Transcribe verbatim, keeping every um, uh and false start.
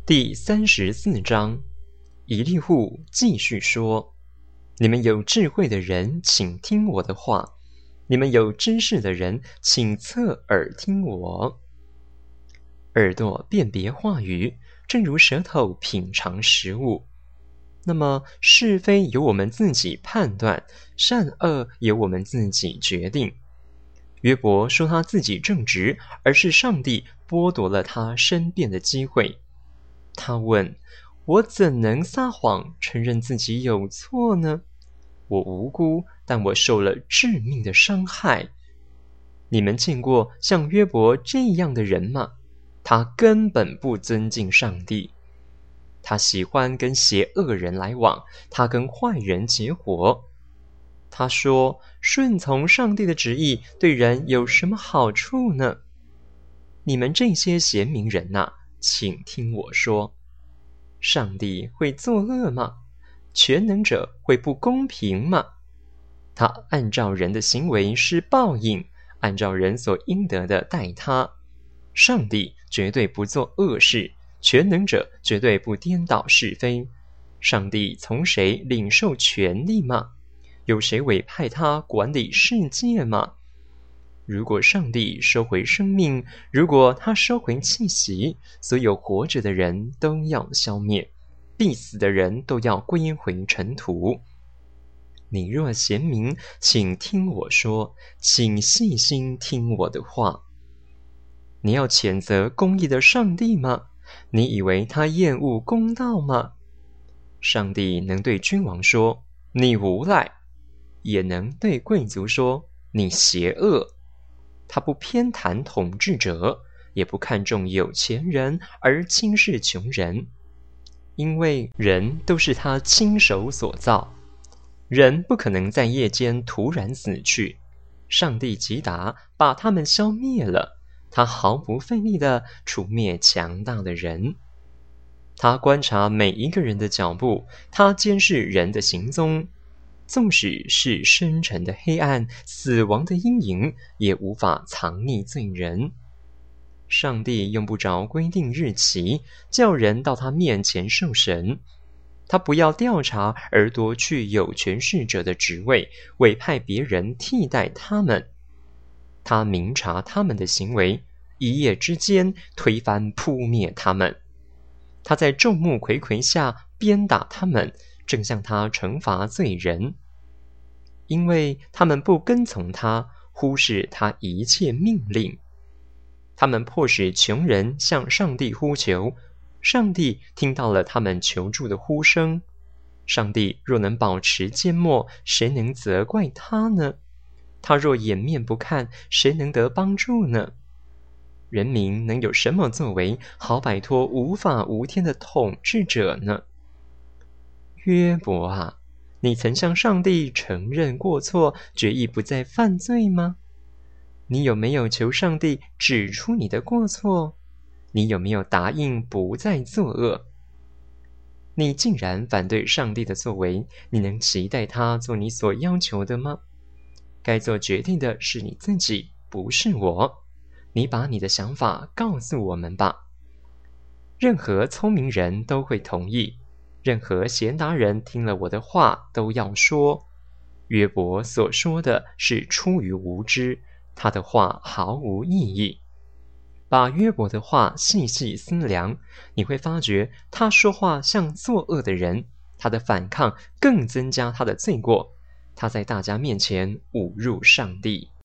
第三十四章，以利户继续说：你们有智慧的人，请听我的话；你们有知识的人，请侧耳听我。耳朵辨别话语，正如舌头品尝食物。那么是非由我们自己判断，善恶由我们自己决定。约伯说他自己正直，而是上帝剥夺了他申辩的机会。他问：我怎能撒谎，承认自己有错呢？我无辜，但我受了致命的伤害。你们见过像约伯这样的人吗？他根本不尊敬上帝。他喜欢跟邪恶人来往，他跟坏人结伙。他说：顺从上帝的旨意对人有什么好处呢？你们这些贤明人啊，请听我说，上帝会作恶吗？全能者会不公平吗？他按照人的行为是报应，按照人所应得的待他。上帝绝对不做恶事，全能者绝对不颠倒是非。上帝从谁领受权力吗？有谁委派他管理世界吗？如果上帝收回生命，如果他收回气息，所有活着的人都要消灭，必死的人都要归回尘土。你若贤明，请听我说，请细心听我的话。你要谴责公义的上帝吗？你以为他厌恶公道吗？上帝能对君王说，你无赖，也能对贵族说，你邪恶。他不偏袒统治者，也不看重有钱人而轻视穷人，因为人都是他亲手所造，人不可能在夜间突然死去。上帝击打，把他们消灭了，他毫不费力地除灭强大的人。他观察每一个人的脚步，他监视人的行踪。纵使是深沉的黑暗，死亡的阴影，也无法藏匿罪人。上帝用不着规定日期，叫人到他面前受审。他不要调查而夺去有权势者的职位，委派别人替代他们。他明察他们的行为，一夜之间推翻扑灭他们。他在众目睽睽下鞭打他们，正向他惩罚罪人，因为他们不跟从他，忽视他一切命令。他们迫使穷人向上帝呼求，上帝听到了他们求助的呼声。上帝若能保持缄默，谁能责怪他呢？他若掩面不看，谁能得帮助呢？人民能有什么作为，好摆脱无法无天的统治者呢？约伯啊，你曾向上帝承认过错，决意不再犯罪吗？你有没有求上帝指出你的过错？你有没有答应不再作恶？你竟然反对上帝的作为，你能期待他做你所要求的吗？该做决定的是你自己，不是我。你把你的想法告诉我们吧。任何聪明人都会同意，任何贤达人听了我的话都要说，约伯所说的是出于无知，他的话毫无意义。把约伯的话细细思量，你会发觉他说话像作恶的人，他的反抗更增加他的罪过，他在大家面前侮辱上帝。